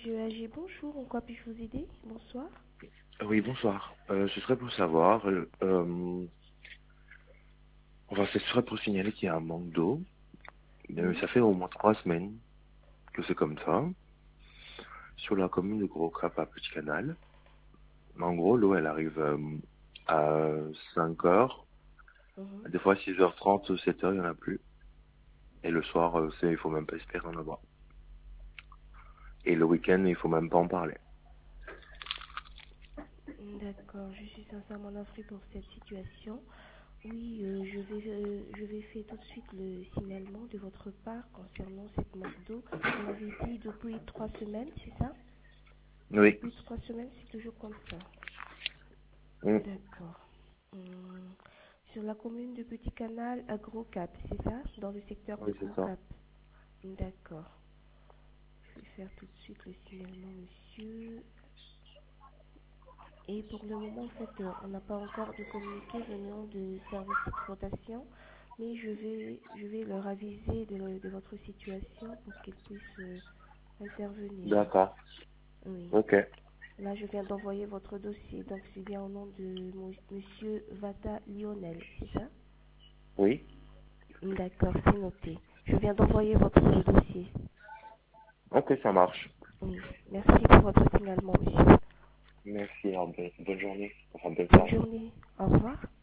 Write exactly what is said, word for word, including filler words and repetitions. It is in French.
Monsieur Agi, bonjour. En quoi puis-je vous aider? Bonsoir. Oui, bonsoir. Euh, ce serait pour savoir, euh, euh, enfin, ce serait pour signaler qu'il y a un manque d'eau. Euh, Oui. ça fait au moins trois semaines que c'est comme ça, sur la commune de Gros Cap à Petit Canal. En gros, l'eau, elle arrive euh, à cinq heures, Mhm. des fois six heures trente ou sept heures, il n'y en a plus. Et le soir, euh, c'est, il faut même pas espérer en avoir. Et le week-end, il faut même pas en parler. D'accord, je suis sincèrement navrée pour cette situation. Oui, euh, je vais, euh, je vais faire tout de suite le signalement de votre part concernant cette manque d'eau. Vous m'avez dit depuis trois semaines, c'est ça? Oui. Depuis trois semaines, c'est toujours comme ça. Mm. D'accord. Hum, Sur la commune de Petit Canal à Gros Cap, c'est ça? Dans le secteur de Oui, c'est Gros ça. Cap. D'accord. Je vais faire tout de suite le signalement, monsieur. Et pour le moment, en fait, euh, on n'a pas encore de communiqué venant de service d'exploitation, mais je vais, je vais leur aviser de, de votre situation pour qu'ils puissent euh, intervenir. D'accord. Oui. Ok. Là, je viens d'envoyer votre dossier, donc c'est bien au nom de mo- monsieur Vata Lionel, c'est ça? Oui. D'accord, c'est noté. Je viens d'envoyer votre dossier. Ok, ça marche. Oui. Merci pour votre signalement, monsieur. Merci, alors, bonne bonne journée. Enfin, bonne Bonne soirée. journée. Au revoir.